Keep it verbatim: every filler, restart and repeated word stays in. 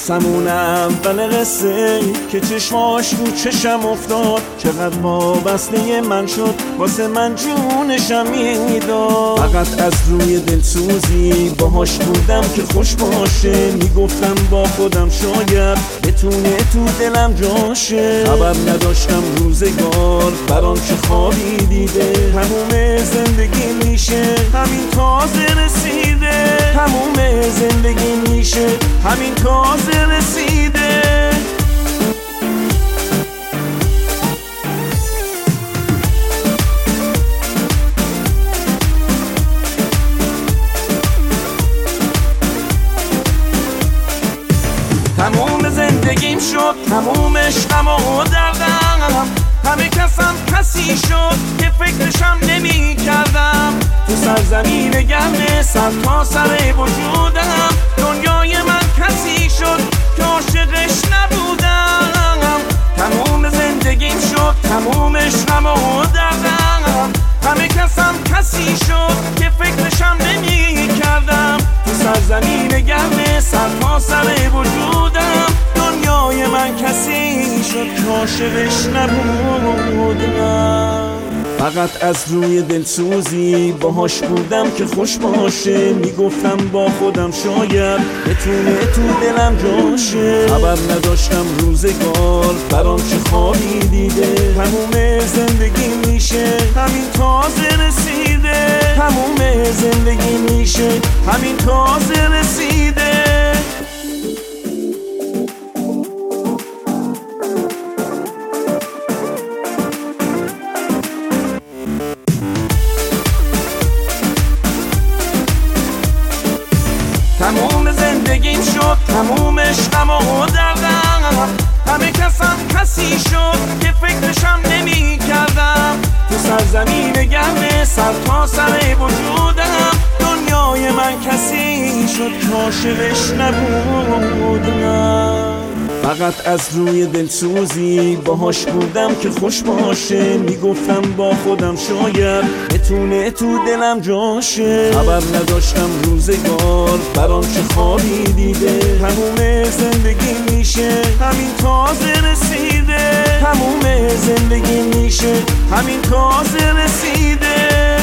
همون اول قصه که چشماش رو چشم افتاد، چقدر وابسته من شد، واسه من جونشم میداد. فقط از روی دلسوزی باهاش بودم که خوش باشه، میگفتم با خودم شاید بتونه تو دلم جاشه. خبر نداشتم روزگار برام چه خوابی دیده، تموم زندگی میشه همین تازه رسیده، تموم زندگی میشه همین تازه رسیده. تموم زندگیم شد، تموم عشقم و دردم، همه کسم کسی شد که فکرشم نمی کردم. تو سرزمین گرم سر تا سر وجودم، دنیای من کسی شد که عاشقش نبودم. تموم زندگیم شد، تموم عشقم و دردم، همه کسم کسی شد که فکرشم نمی کردم. تو سرزمین گرم سر تا سر وجودم، دنیای من کسی شد که عاشقش نبودم. فقط از روی دلسوزی باهاش بودم که خوش باشه، میگفتم با خودم شاید بتونه تو دلم جاشه. خبر نداشتم روزگار برام چه خوابی دیده، تموم زندگی میشه همین تازه رسیده، تموم زندگی میشه همین تازه رسیده. تموم زندگیم شد، تموم عشقم و دردم، همه کسم کسی شد که فکرشم نمی کردم. تو سرزمین گرم سر تا سر وجودم، دنیای من کسی شد که عاشقش نبودم. فقط از روی دلسوزی باهاش بودم که خوش باشه، میگفتم با خودم شاید بتونه تو دلم جاشه. خبر نداشتم روزگار برام چه خوابی دیده، تموم زندگی میشه همین تازه رسیده، تموم زندگی میشه همین تازه رسیده.